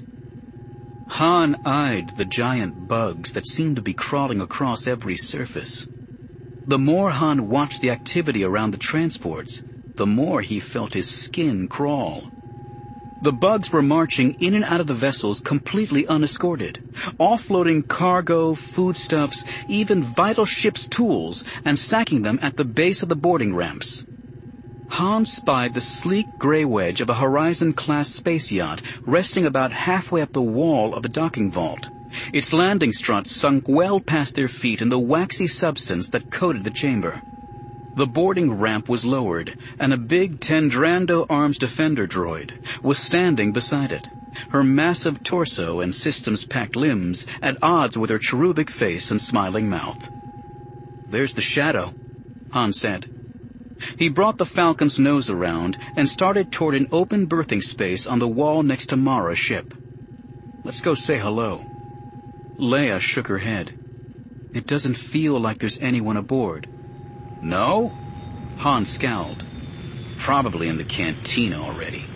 Han eyed the giant bugs that seemed to be crawling across every surface. The more Han watched the activity around the transports, the more he felt his skin crawl. The bugs were marching in and out of the vessels completely unescorted, offloading cargo, foodstuffs, even vital ship's tools, and stacking them at the base of the boarding ramps. Han spied the sleek gray wedge of a Horizon-class space yacht resting about halfway up the wall of the docking vault, its landing struts sunk well past their feet in the waxy substance that coated the chamber. The boarding ramp was lowered, and a big Tendrando Arms Defender droid was standing beside it, her massive torso and systems-packed limbs at odds with her cherubic face and smiling mouth. "There's the Shadow," Han said. He brought the Falcon's nose around and started toward an open berthing space on the wall next to Mara's ship. "Let's go say hello." Leia shook her head. "It doesn't feel like there's anyone aboard." "No?" Han scowled. "Probably in the cantina already."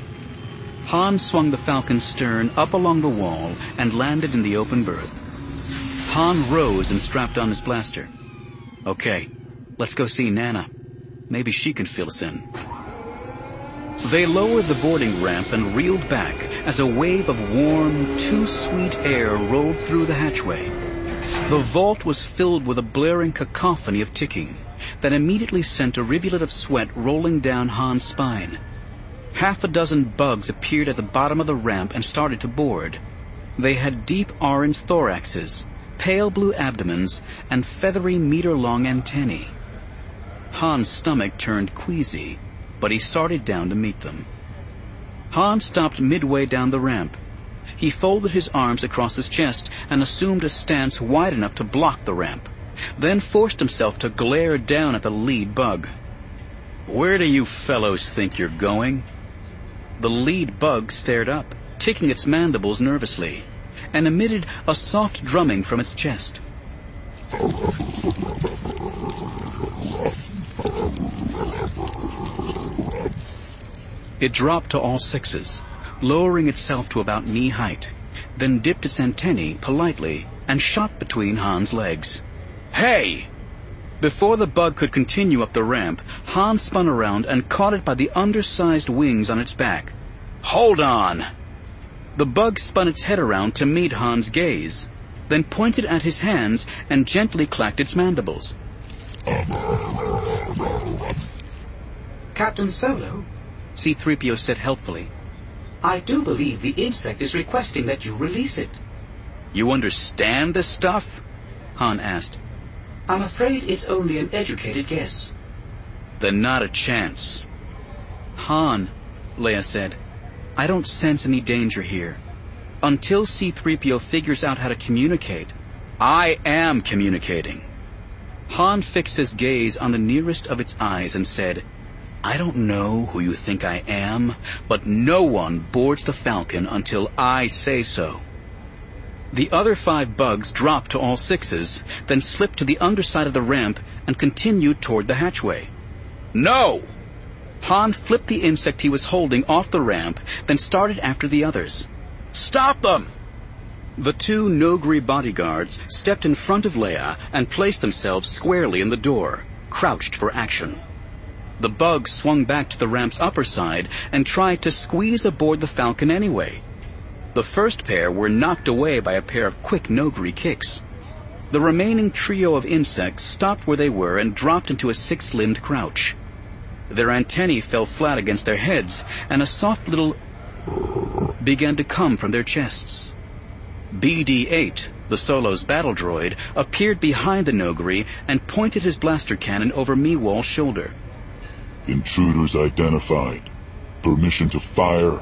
Han swung the Falcon's stern up along the wall and landed in the open berth. Han rose and strapped on his blaster. "Okay, let's go see Nana. Maybe she can fill us in." They lowered the boarding ramp and reeled back as a wave of warm, too-sweet air rolled through the hatchway. The vault was filled with a blaring cacophony of ticking that immediately sent a rivulet of sweat rolling down Han's spine. Half a dozen bugs appeared at the bottom of the ramp and started to board. They had deep orange thoraxes, pale blue abdomens, and feathery meter-long antennae. Han's stomach turned queasy, but he started down to meet them. Han stopped midway down the ramp. He folded his arms across his chest and assumed a stance wide enough to block the ramp, then forced himself to glare down at the lead bug. "Where do you fellows think you're going?" The lead bug stared up, ticking its mandibles nervously, and emitted a soft drumming from its chest. It dropped to all sixes, lowering itself to about knee height, then dipped its antennae politely and shot between Han's legs. "Hey!" Before the bug could continue up the ramp, Han spun around and caught it by the undersized wings on its back. "Hold on!" The bug spun its head around to meet Han's gaze, then pointed at his hands and gently clacked its mandibles. Captain Solo, C three P O said helpfully, I do believe the insect is requesting that you release it. You understand this stuff? Han asked. I'm afraid it's only an educated guess. Then not a chance. Han, Leia said, I don't sense any danger here. Until C three P O figures out how to communicate, I am communicating. Han fixed his gaze on the nearest of its eyes and said, I don't know who you think I am, but no one boards the Falcon until I say so. The other five bugs dropped to all sixes, then slipped to the underside of the ramp and continued toward the hatchway. No! Han flipped the insect he was holding off the ramp, then started after the others. Stop them! The two Noghri bodyguards stepped in front of Leia and placed themselves squarely in the door, crouched for action. The bugs swung back to the ramp's upper side and tried to squeeze aboard the Falcon anyway. The first pair were knocked away by a pair of quick Noghri kicks. The remaining trio of insects stopped where they were and dropped into a six-limbed crouch. Their antennae fell flat against their heads, and a soft little began to come from their chests. B D eight, the Solo's battle droid, appeared behind the Noghri and pointed his blaster cannon over Meewal's shoulder. Intruders identified. Permission to fire.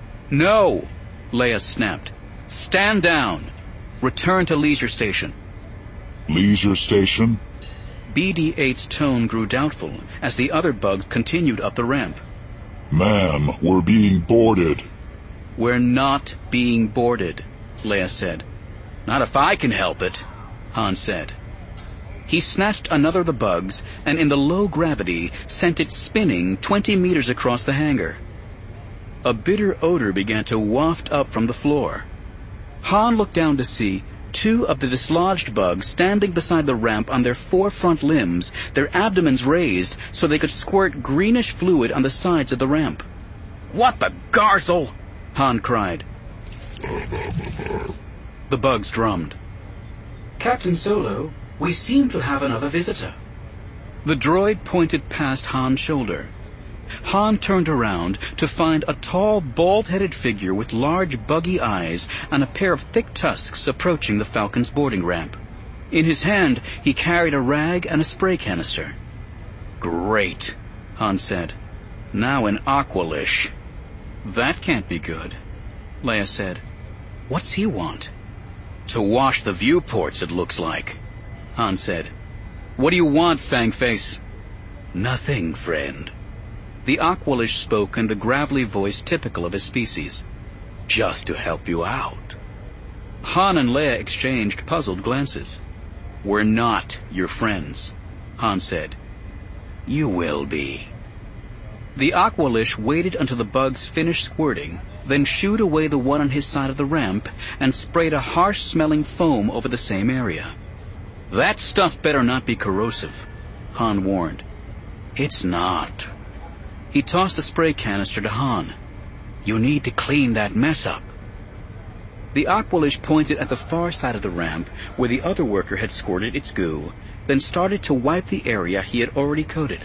No, Leia snapped. Stand down. Return to Leisure Station. Leisure Station? B D eight's tone grew doubtful as the other bugs continued up the ramp. Ma'am, we're being boarded. We're not being boarded, Leia said. Not if I can help it, Han said. He snatched another of the bugs and in the low gravity sent it spinning twenty meters across the hangar. A bitter odor began to waft up from the floor. Han looked down to see two of the dislodged bugs standing beside the ramp on their four front limbs, their abdomens raised so they could squirt greenish fluid on the sides of the ramp. What the garzel! Han cried. The bugs drummed. Captain Solo, we seem to have another visitor. The droid pointed past Han's shoulder. Han turned around to find a tall, bald-headed figure with large, buggy eyes and a pair of thick tusks approaching the Falcon's boarding ramp. In his hand, he carried a rag and a spray canister. Great, Han said. Now an Aqualish. That can't be good, Leia said. What's he want? To wash the viewports, it looks like, Han said. What do you want, Fangface? Nothing, friend. The Aqualish spoke in the gravelly voice typical of his species. Just to help you out. Han and Leia exchanged puzzled glances. We're not your friends, Han said. You will be. The Aqualish waited until the bugs finished squirting, then shooed away the one on his side of the ramp and sprayed a harsh-smelling foam over the same area. That stuff better not be corrosive, Han warned. It's not. He tossed the spray canister to Han. You need to clean that mess up. The Aqualish pointed at the far side of the ramp where the other worker had squirted its goo, then started to wipe the area he had already coated.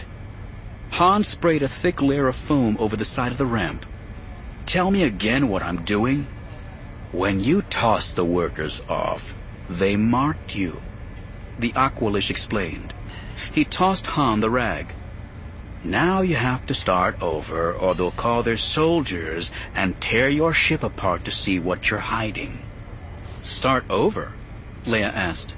Han sprayed a thick layer of foam over the side of the ramp. Tell me again what I'm doing? When you tossed the workers off, they marked you, the Aqualish explained. He tossed Han the rag. Now you have to start over, or they'll call their soldiers and tear your ship apart to see what you're hiding. Start over? Leia asked.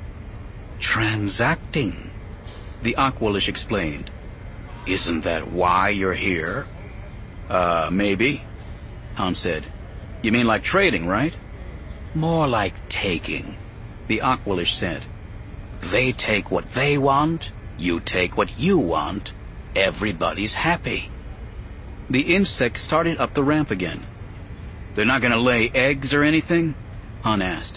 Transacting, the Aqualish explained. Isn't that why you're here? Uh, maybe, Han said. You mean like trading, right? More like taking, the Aqualish said. They take what they want, you take what you want, everybody's happy. The insects started up the ramp again. They're not going to lay eggs or anything? Han asked.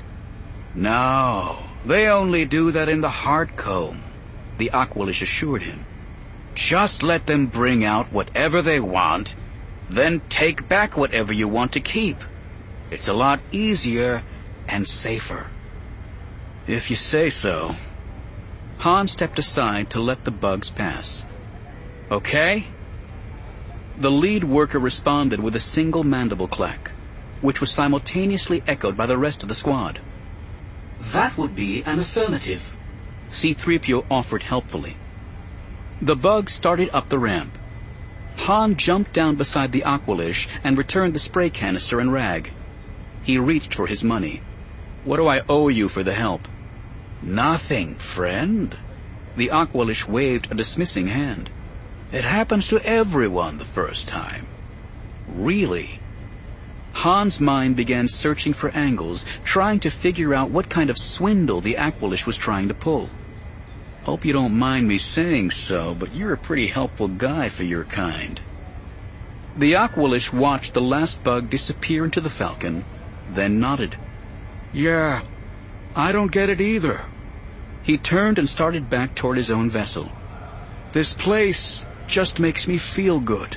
No, they only do that in the heart comb, the Aqualish assured him. Just let them bring out whatever they want, then take back whatever you want to keep. It's a lot easier and safer. If you say so. Han stepped aside to let the bugs pass. Okay? The lead worker responded with a single mandible clack, which was simultaneously echoed by the rest of the squad. That would be an affirmative, C three P O offered helpfully. The bug started up the ramp. Han jumped down beside the Aqualish and returned the spray canister and rag. He reached for his money. "What do I owe you for the help?" "Nothing, friend." The Aqualish waved a dismissing hand. "It happens to everyone the first time." "Really?" Han's mind began searching for angles, trying to figure out what kind of swindle the Aqualish was trying to pull. "Hope you don't mind me saying so, but you're a pretty helpful guy for your kind." The Aqualish watched the last bug disappear into the Falcon, then nodded. "Yeah, I don't get it either." He turned and started back toward his own vessel. "This place just makes me feel good."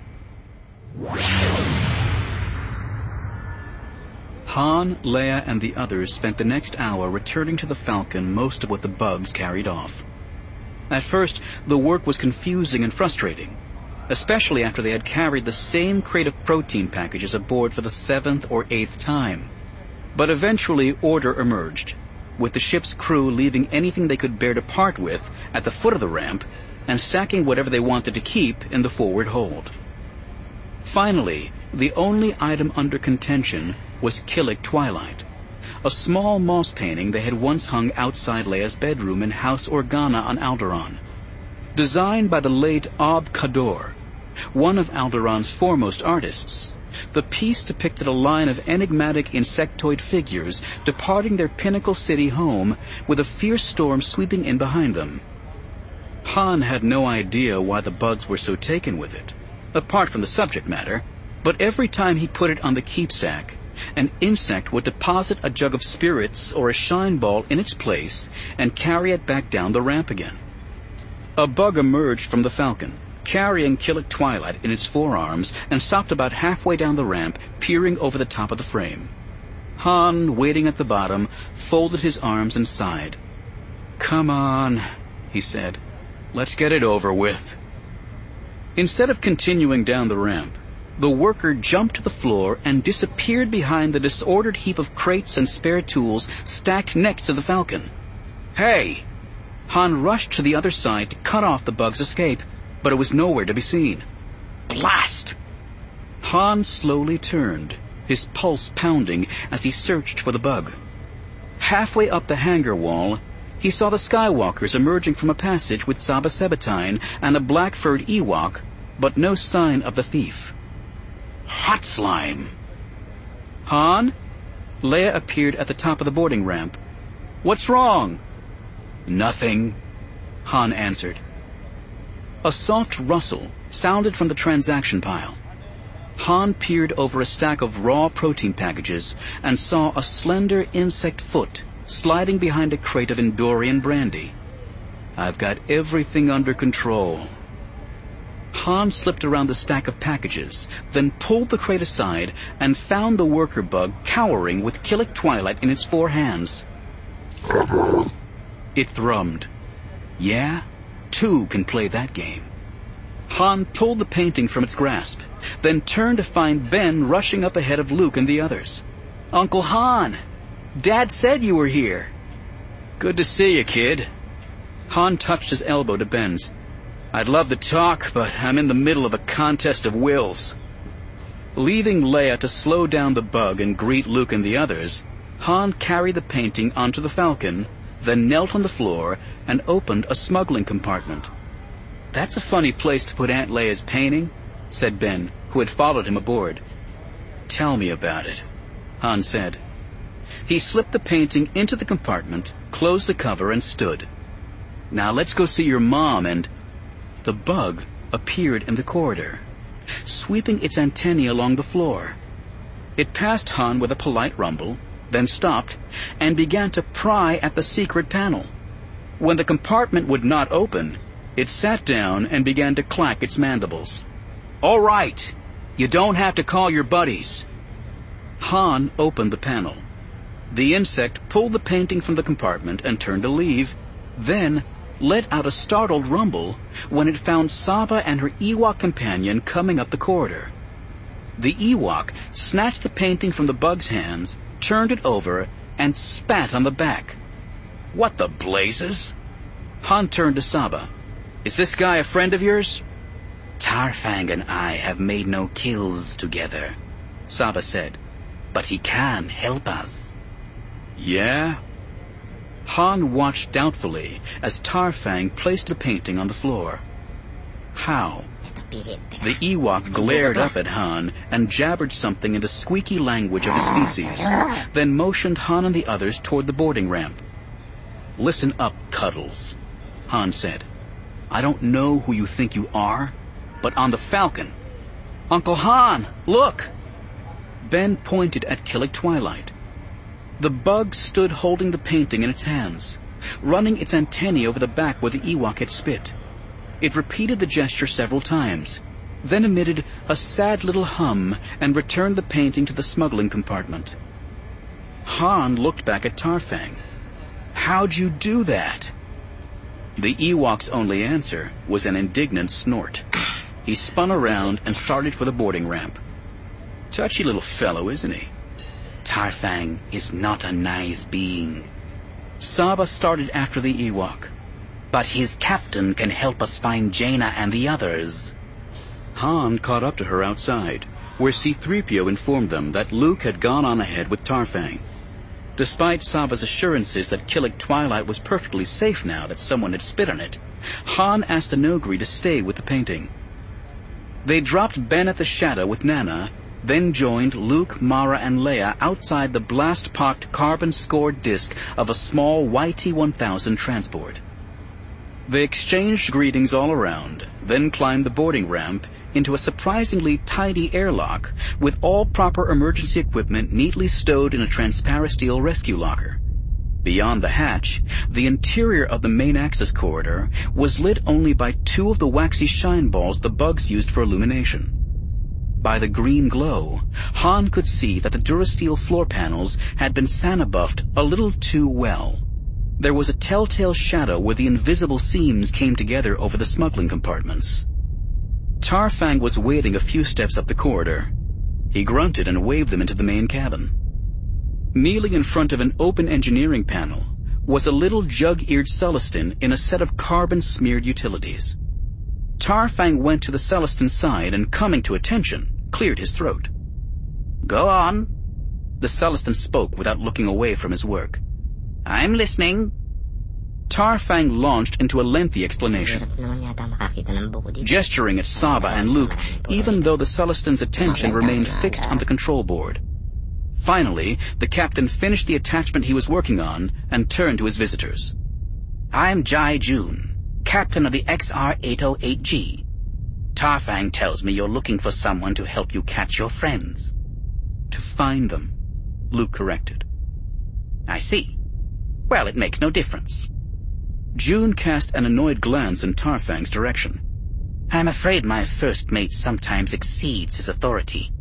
Han, Leia, and the others spent the next hour returning to the Falcon most of what the bugs carried off. At first, the work was confusing and frustrating, especially after they had carried the same crate of protein packages aboard for the seventh or eighth time. But eventually order emerged, with the ship's crew leaving anything they could bear to part with at the foot of the ramp and stacking whatever they wanted to keep in the forward hold. Finally, the only item under contention was Killik Twilight, a small moss painting they had once hung outside Leia's bedroom in House Organa on Alderaan. Designed by the late Ob Kador, one of Alderaan's foremost artists, the piece depicted a line of enigmatic insectoid figures departing their pinnacle city home with a fierce storm sweeping in behind them. Han had no idea why the bugs were so taken with it, apart from the subject matter, but every time he put it on the keepstack, an insect would deposit a jug of spirits or a shine ball in its place and carry it back down the ramp again. A bug emerged from the Falcon, carrying Killik Twilight in its forearms, and stopped about halfway down the ramp, peering over the top of the frame. Han, waiting at the bottom, folded his arms and sighed. "Come on," he said. "Let's get it over with." Instead of continuing down the ramp, the worker jumped to the floor and disappeared behind the disordered heap of crates and spare tools stacked next to the Falcon. "Hey!" Han rushed to the other side to cut off the bug's escape, but it was nowhere to be seen. "Blast!" Han slowly turned, his pulse pounding as he searched for the bug. Halfway up the hangar wall, he saw the Skywalkers emerging from a passage with Saba Sabatine and a black-furred Ewok, but no sign of the thief. Hot slime! Han? Leia appeared at the top of the boarding ramp. "What's wrong?" "Nothing," Han answered. A soft rustle sounded from the transaction pile. Han peered over a stack of raw protein packages and saw a slender insect foot sliding behind a crate of Endorian brandy. "I've got everything under control." Han slipped around the stack of packages, then pulled the crate aside and found the worker bug cowering with Killik Twilight in its four hands. It thrummed. Yeah, two can play that game. Han pulled the painting from its grasp, then turned to find Ben rushing up ahead of Luke and the others. "Uncle Han! Dad said you were here." "Good to see you, kid." Han touched his elbow to Ben's. "I'd love to talk, but I'm in the middle of a contest of wills." Leaving Leia to slow down the bug and greet Luke and the others, Han carried the painting onto the Falcon, then knelt on the floor and opened a smuggling compartment. "That's a funny place to put Aunt Leia's painting," said Ben, who had followed him aboard. "Tell me about it," Han said. He slipped the painting into the compartment, closed the cover, and stood. "Now let's go see your mom and—" The bug appeared in the corridor, sweeping its antennae along the floor. It passed Han with a polite rumble, then stopped, and began to pry at the secret panel. When the compartment would not open, it sat down and began to clack its mandibles. "All right, you don't have to call your buddies." Han opened the panel. The insect pulled the painting from the compartment and turned to leave, then let out a startled rumble when it found Saba and her Ewok companion coming up the corridor. The Ewok snatched the painting from the bug's hands, turned it over, and spat on the back. What the blazes? Han turned to Saba. Is this guy a friend of yours? Tarfang and I have made no kills together, Saba said, but he can help us. Yeah? Han watched doubtfully as Tarfang placed the painting on the floor. How? The Ewok glared up at Han and jabbered something in the squeaky language of his species, then motioned Han and the others toward the boarding ramp. Listen up, Cuddles, Han said. I don't know who you think you are, but on the Falcon. Uncle Han, look! Ben pointed at Killick Twilight. The bug stood holding the painting in its hands, running its antennae over the back where the Ewok had spit. It repeated the gesture several times, then emitted a sad little hum and returned the painting to the smuggling compartment. Han looked back at Tarfang. How'd you do that? The Ewok's only answer was an indignant snort. He spun around and started for the boarding ramp. Touchy little fellow, isn't he? Tarfang is not a nice being. Saba started after the Ewok. But his captain can help us find Jaina and the others. Han caught up to her outside, where C three P O informed them that Luke had gone on ahead with Tarfang. Despite Saba's assurances that Killick Twilight was perfectly safe now that someone had spit on it, Han asked the Noghri to stay with the painting. They dropped Ben at the Shadow with Nana, then joined Luke, Mara, and Leia outside the blast-pocked carbon-scored disc of a small Y T one thousand transport. They exchanged greetings all around, then climbed the boarding ramp into a surprisingly tidy airlock with all proper emergency equipment neatly stowed in a transparent steel rescue locker. Beyond the hatch, the interior of the main access corridor was lit only by two of the waxy shine balls the bugs used for illumination. By the green glow, Han could see that the Durasteel floor panels had been Sanabuffed a little too well. There was a telltale shadow where the invisible seams came together over the smuggling compartments. Tarfang was waiting a few steps up the corridor. He grunted and waved them into the main cabin. Kneeling in front of an open engineering panel was a little jug-eared Celestin in a set of carbon-smeared utilities. Tarfang went to the Celestin's side and, coming to attention, cleared his throat. Go on. The Celestin spoke without looking away from his work. I'm listening. Tarfang launched into a lengthy explanation, gesturing at Saba and Luke, even though the Celestin's attention remained fixed on the control board. Finally, the captain finished the attachment he was working on and turned to his visitors. I'm Jai Jun, captain of the X R eight oh eight G. Tarfang tells me you're looking for someone to help you catch your friends. To find them, Luke corrected. I see. Well, it makes no difference. June cast an annoyed glance in Tarfang's direction. I'm afraid my first mate sometimes exceeds his authority.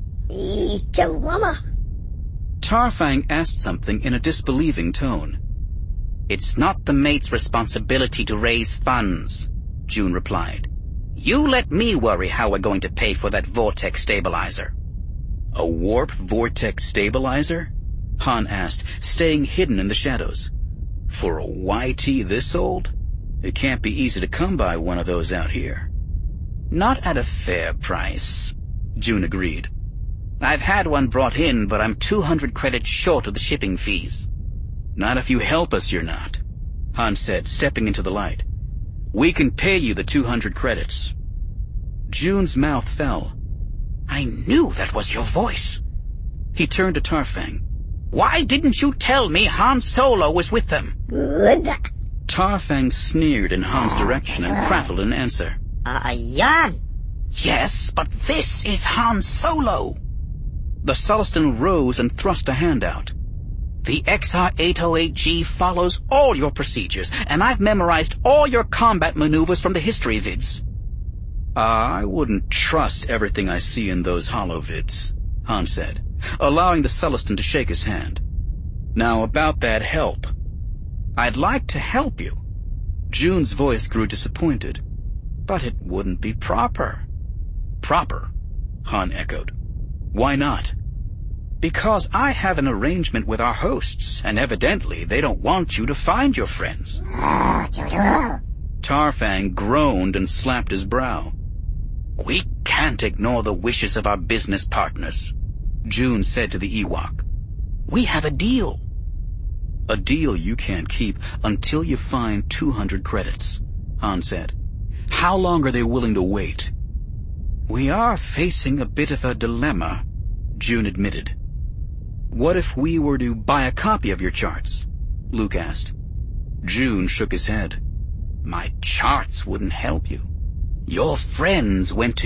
Tarfang asked something in a disbelieving tone. It's not the mate's responsibility to raise funds, June replied. You let me worry how we're going to pay for that vortex stabilizer. A warp vortex stabilizer? Han asked, staying hidden in the shadows. For a Y T this old? It can't be easy to come by one of those out here. Not at a fair price, June agreed. I've had one brought in, but I'm two hundred credits short of the shipping fees. Not if you help us, you're not, Han said, stepping into the light. We can pay you the two hundred credits. June's mouth fell. I knew that was your voice. He turned to Tarfang. Why didn't you tell me Han Solo was with them? Tarfang sneered in Han's direction and prattled in answer. Ayan. Yes, but this is Han Solo. The Celestin rose and thrust a hand out. The X R eight oh eight G follows all your procedures, and I've memorized all your combat maneuvers from the history vids. Uh, I wouldn't trust everything I see in those holovids, Han said, allowing the Celestin to shake his hand. Now about that help. I'd like to help you, June's voice grew disappointed. But it wouldn't be proper. Proper? Han echoed. Why not? Because I have an arrangement with our hosts, and evidently they don't want you to find your friends. Tarfang groaned and slapped his brow. We can't ignore the wishes of our business partners, June said to the Ewok. We have a deal. A deal you can't keep until you find two hundred credits, Han said. How long are they willing to wait? We are facing a bit of a dilemma, June admitted. What if we were to buy a copy of your charts? Luke asked. June shook his head. My charts wouldn't help you. Your friends went to